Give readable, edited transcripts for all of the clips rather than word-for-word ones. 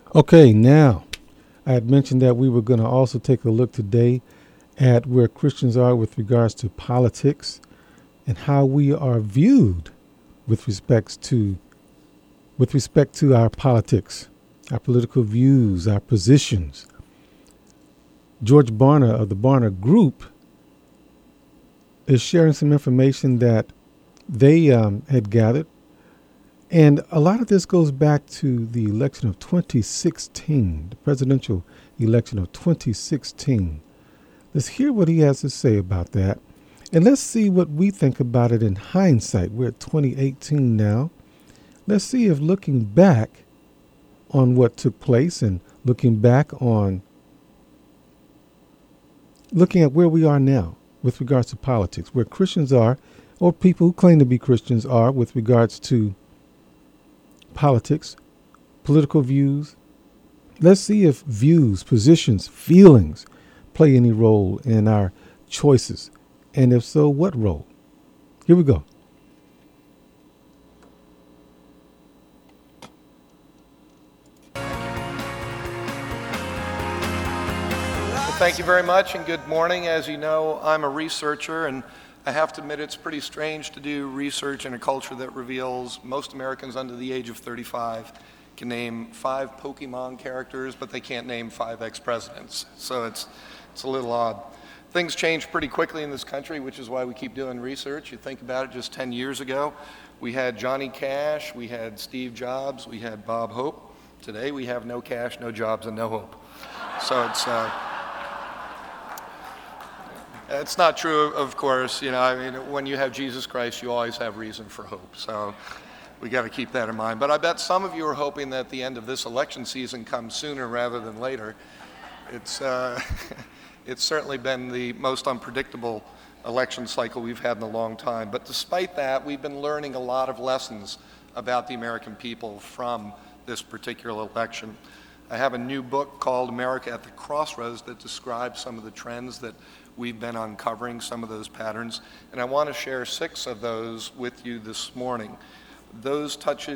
Okay, now I had mentioned that we were going to also take a look today at where Christians are with regards to politics and how we are viewed with respect to our politics, our political views, our positions. George Barna of the Barna Group is sharing some information that they had gathered. And a lot of this goes back to the election of 2016, the presidential election of 2016. Let's hear what he has to say about that. And let's see what we think about it in hindsight. We're at 2018 now. Let's see if looking back on what took place and looking at where we are now with regards to politics, where Christians are, or people who claim to be Christians are with regards to politics, political views. Let's see if views, positions, feelings play any role in our choices. And if so, what role? Here we go. Well, thank you very much and good morning. As you know, I'm a researcher, and I have to admit it's pretty strange to do research in a culture that reveals most Americans under the age of 35 can name 5 Pokemon characters, but they can't name 5 ex-presidents. So it's a little odd. Things change pretty quickly in this country, which is why we keep doing research. You think about it, just 10 years ago, we had Johnny Cash, we had Steve Jobs, we had Bob Hope. Today we have no cash, no jobs, and no hope. So it's not true, of course. When you have Jesus Christ, you always have reason for hope. So we got to keep that in mind. But I bet some of you are hoping that the end of this election season comes sooner rather than later. It's certainly been the most unpredictable election cycle we've had in a long time. But despite that, we've been learning a lot of lessons about the American people from this particular election. I have a new book called America at the Crossroads that describes some of the trends that we've been uncovering, some of those patterns, and I want to share 6 of those with you this morning. Those touch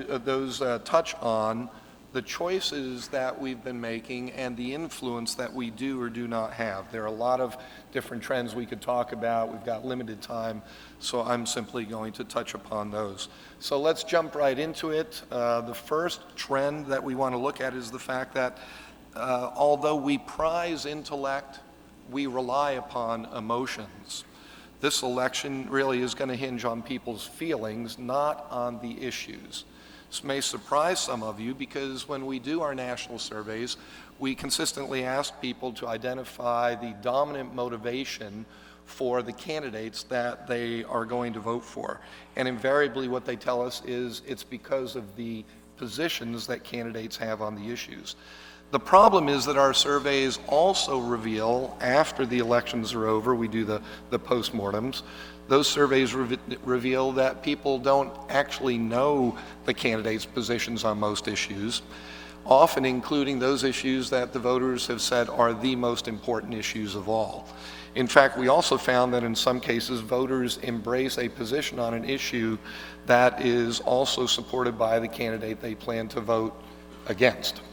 on the choices that we've been making and the influence that we do or do not have. There are a lot of different trends we could talk about. We've got limited time, so I'm simply going to touch upon those. So let's jump right into it. The first trend that we want to look at is the fact that although we prize intellect, we rely upon emotions. This election really is going to hinge on people's feelings, not on the issues. This may surprise some of you because when we do our national surveys, we consistently ask people to identify the dominant motivation for the candidates that they are going to vote for. And invariably what they tell us is it's because of the positions that candidates have on the issues. The problem is that our surveys also reveal, after the elections are over, we do the postmortems, those surveys reveal that people don't actually know the candidates' positions on most issues, often including those issues that the voters have said are the most important issues of all. In fact, we also found that in some cases, voters embrace a position on an issue that is also supported by the candidate they plan to vote against.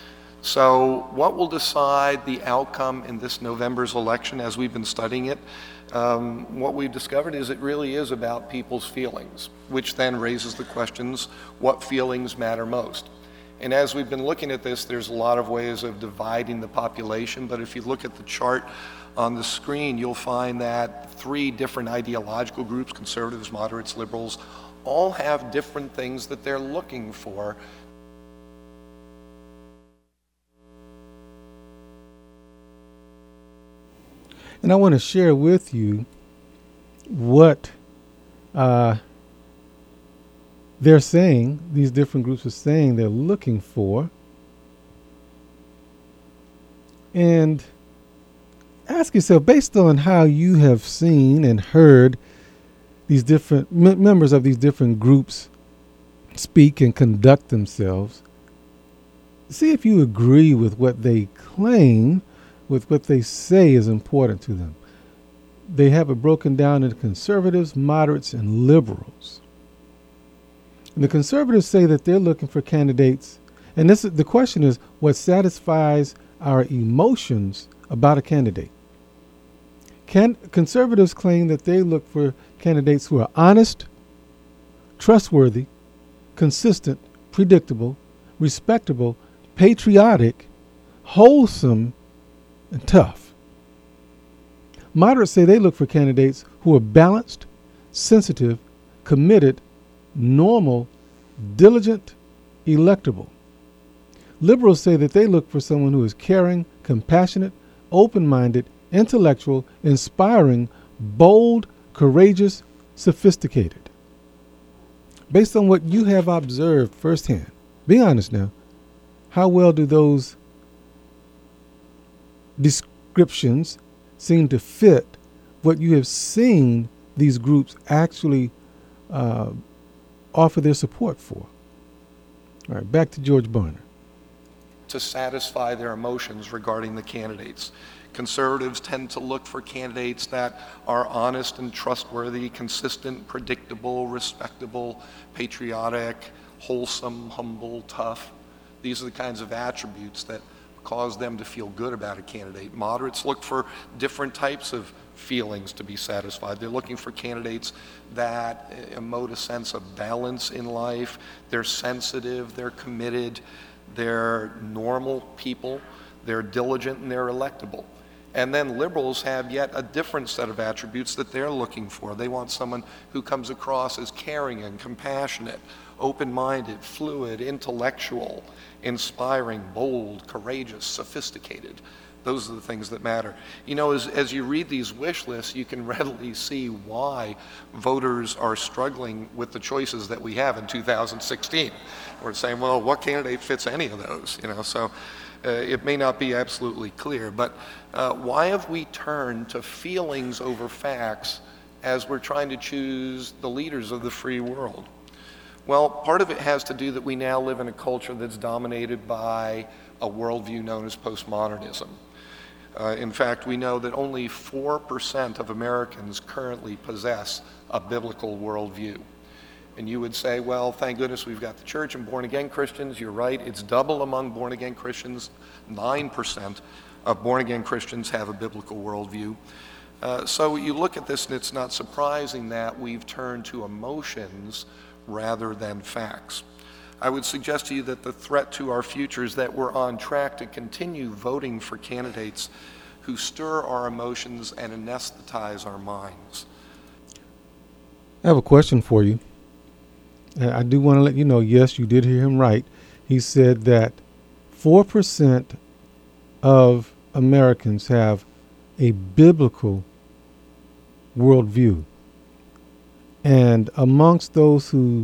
So what will decide the outcome in this November's election as we've been studying it? What we've discovered is it really is about people's feelings, which then raises the questions, what feelings matter most? And as we've been looking at this, there's a lot of ways of dividing the population, but if you look at the chart on the screen, you'll find that 3 different ideological groups, conservatives, moderates, liberals, all have different things that they're looking for. And I want to share with you what they're saying, these different groups are saying they're looking for. And ask yourself, based on how you have seen and heard these different members of these different groups speak and conduct themselves, see if you agree with what they claim, with what they say is important to them. They have it broken down into conservatives, moderates, and liberals. And the conservatives say that they're looking for candidates And the question is what satisfies our emotions about a candidate. Conservatives claim that they look for candidates who are honest, trustworthy, consistent, predictable, respectable, patriotic, wholesome, and tough. Moderates say they look for candidates who are balanced, sensitive, committed, normal, diligent, electable. Liberals say that they look for someone who is caring, compassionate, open-minded, intellectual, inspiring, bold, courageous, sophisticated. Based on what you have observed firsthand, be honest now, how well do those descriptions seem to fit what you have seen these groups actually offer their support for? All right, back to George Barna. To satisfy their emotions regarding the candidates. Conservatives tend to look for candidates that are honest and trustworthy, consistent, predictable, respectable, patriotic, wholesome, humble, tough. These are the kinds of attributes that cause them to feel good about a candidate. Moderates look for different types of feelings to be satisfied. They're looking for candidates that emote a sense of balance in life. They're sensitive, they're committed, they're normal people, they're diligent, and they're electable. And then liberals have yet a different set of attributes that they're looking for. They want someone who comes across as caring and compassionate, open-minded, fluid, intellectual, inspiring, bold, courageous, sophisticated. Those are the things that matter. You know, as you read these wish lists, you can readily see why voters are struggling with the choices that we have in 2016. We're saying, well, what candidate fits any of those? You know, so it may not be absolutely clear, but why have we turned to feelings over facts as we're trying to choose the leaders of the free world? Well, part of it has to do that we now live in a culture that's dominated by a worldview known as postmodernism. In fact, we know that only 4% of Americans currently possess a biblical worldview. And you would say, well, thank goodness we've got the church and born-again Christians. You're right, it's double among born-again Christians. 9% of born-again Christians have a biblical worldview. So you look at this and it's not surprising that we've turned to emotions rather than facts. I would suggest to you that the threat to our future is that we're on track to continue voting for candidates who stir our emotions and anesthetize our minds. I have a question for you. I do want to let you know, yes, you did hear him right. He said that 4% of Americans have a biblical worldview. And amongst those who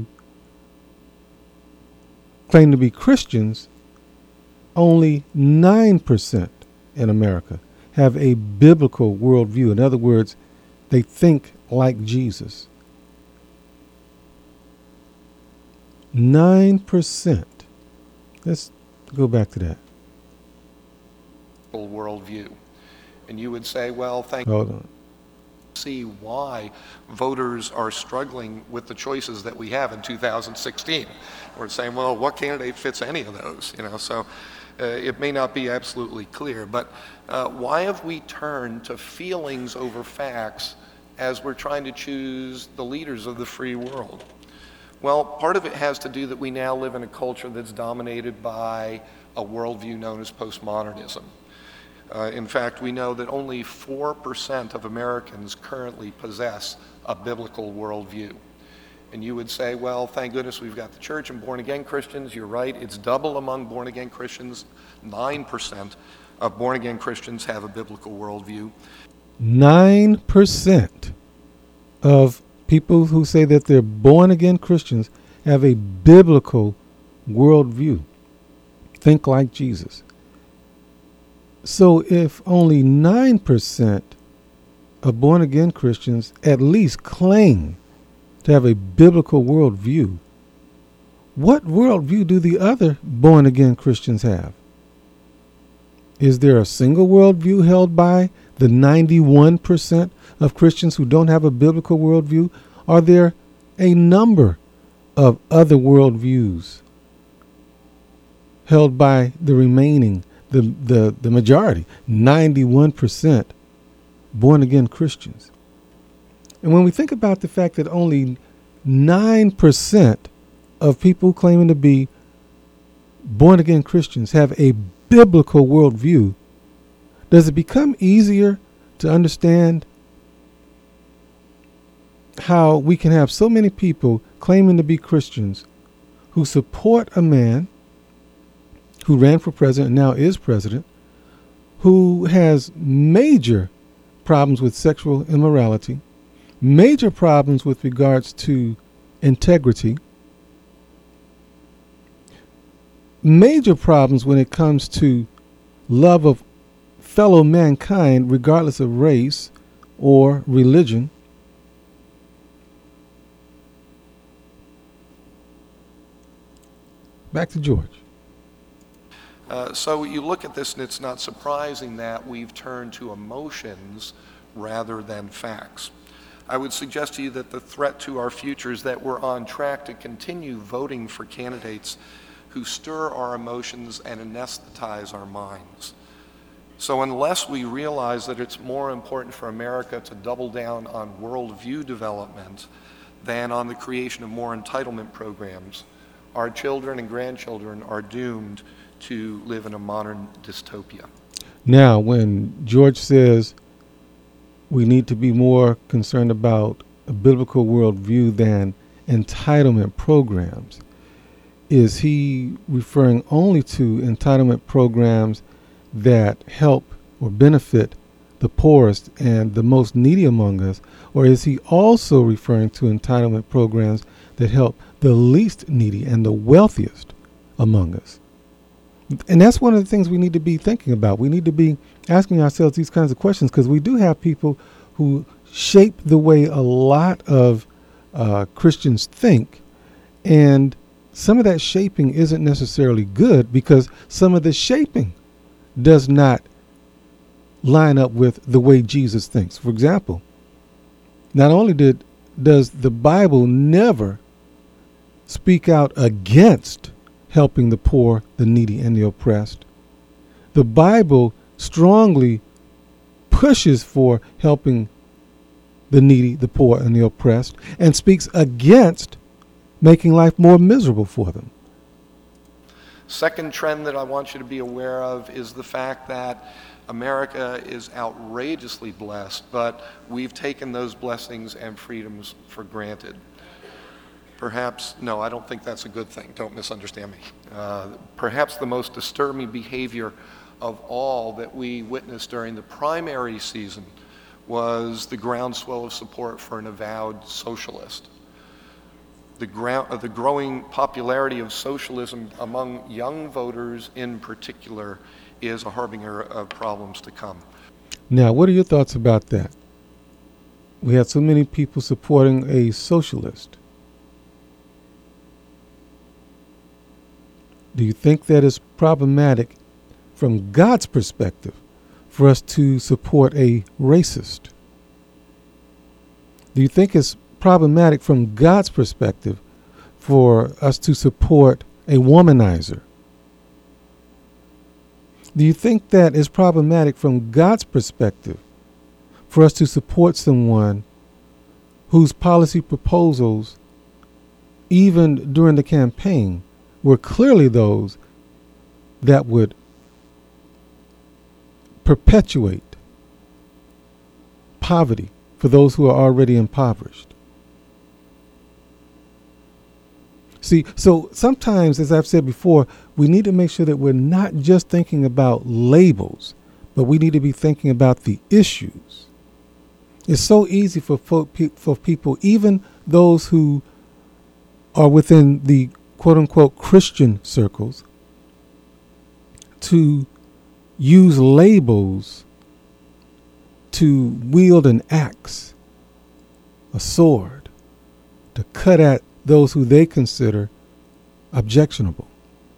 claim to be Christians, only 9% in America have a biblical worldview. In other words, they think like Jesus. 9%. Let's go back to that. Worldview. And you would say, well, Hold on. See why voters are struggling with the choices that we have in 2016. We're saying, well, what candidate fits any of those? You know, so it may not be absolutely clear, but why have we turned to feelings over facts as we're trying to choose the leaders of the free world? Well, part of it has to do that we now live in a culture that's dominated by a worldview known as postmodernism. In fact, we know that only 4% of Americans currently possess a biblical worldview. And you would say, well, thank goodness we've got the church and born-again Christians. You're right, it's double among born-again Christians. 9% of born-again Christians have a biblical worldview. 9% of people who say that they're born-again Christians have a biblical worldview. Think like Jesus. So if only 9% of born-again Christians at least claim to have a biblical worldview, what worldview do the other born-again Christians have? Is there a single worldview held by the 91% of Christians who don't have a biblical worldview? Are there a number of other worldviews? held by the remaining, the majority, 91% born again Christians. And when we think about the fact that only 9% of people claiming to be born again Christians have a biblical worldview, does it become easier to understand how we can have so many people claiming to be Christians who support a man who ran for president and now is president, who has major problems with sexual immorality, major problems with regards to integrity, major problems when it comes to love of fellow mankind, regardless of race or religion. Back to George. So you look at this, and it's not surprising that we've turned to emotions rather than facts. I would suggest to you that the threat to our future is that we're on track to continue voting for candidates who stir our emotions and anesthetize our minds. So unless we realize that it's more important for America to double down on worldview development than on the creation of more entitlement programs, our children and grandchildren are doomed to live in a modern dystopia. Now, when George says we need to be more concerned about a biblical worldview than entitlement programs, is he referring only to entitlement programs that help or benefit the poorest and the most needy among us, or is he also referring to entitlement programs that help the least needy and the wealthiest among us? And that's one of the things we need to be thinking about. We need to be asking ourselves these kinds of questions, because we do have people who shape the way a lot of Christians think, and some of that shaping isn't necessarily good, because some of the shaping does not line up with the way Jesus thinks. For example, not only does the Bible never speak out against helping the poor, the needy, and the oppressed, the Bible strongly pushes for helping the needy, the poor, and the oppressed, and speaks against making life more miserable for them. Second trend that I want you to be aware of is the fact that America is outrageously blessed, but we've taken those blessings and freedoms for granted. Perhaps, no, I don't think that's a good thing. Don't misunderstand me. Perhaps the most disturbing behavior of all that we witnessed during the primary season was the groundswell of support for an avowed socialist. The growing popularity of socialism among young voters in particular is a harbinger of problems to come. Now, what are your thoughts about that? We have so many people supporting a socialist. Do you think that is problematic from God's perspective for us to support a racist? Do you think it's problematic from God's perspective for us to support a womanizer? Do you think that is problematic from God's perspective for us to support someone whose policy proposals, even during the campaign, were clearly those that would perpetuate poverty for those who are already impoverished? See, so sometimes, as I've said before, we need to make sure that we're not just thinking about labels, but we need to be thinking about the issues. It's so easy for people, even those who are within the quote-unquote Christian circles, to use labels to wield an axe, a sword, to cut at those who they consider objectionable.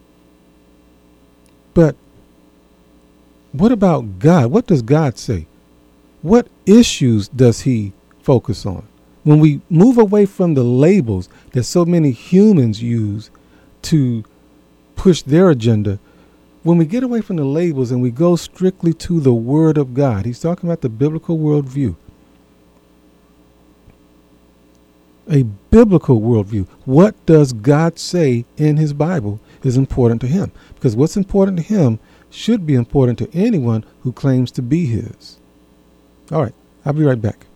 But what about God? What does God say? What issues does he focus on? When we move away from the labels that so many humans use to push their agenda. When we get away from the labels and we go strictly to the Word of God, he's talking about the biblical worldview. A biblical worldview. What does God say in his Bible is important to him? Because what's important to him should be important to anyone who claims to be his. All right, I'll be right back.